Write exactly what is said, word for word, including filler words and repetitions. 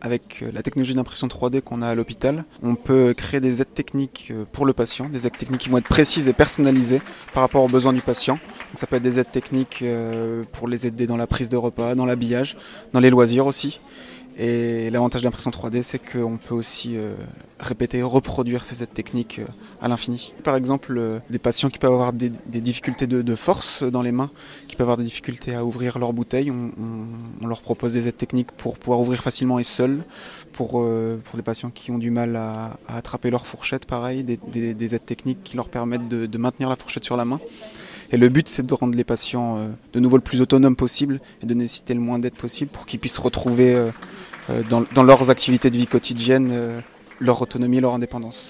Avec la technologie d'impression trois D qu'on a à l'hôpital, on peut créer des aides techniques pour le patient, des aides techniques qui vont être précises et personnalisées par rapport aux besoins du patient. Donc ça peut être des aides techniques pour les aider dans la prise de repas, dans l'habillage, dans les loisirs aussi. Et l'avantage de l'impression trois D, c'est qu'on peut aussi euh, répéter, reproduire ces aides techniques euh, à l'infini. Par exemple, euh, des patients qui peuvent avoir des, des difficultés de, de force dans les mains, qui peuvent avoir des difficultés à ouvrir leur bouteille, on, on, on leur propose des aides techniques pour pouvoir ouvrir facilement et seuls. Pour, euh, pour des patients qui ont du mal à, à attraper leur fourchette, pareil, des, des, des aides techniques qui leur permettent de, de maintenir la fourchette sur la main. Et le but, c'est de rendre les patients euh, de nouveau le plus autonomes possible et de nécessiter le moins d'aide possible pour qu'ils puissent retrouver euh, Dans, dans leurs activités de vie quotidienne, euh, leur autonomie et leur indépendance.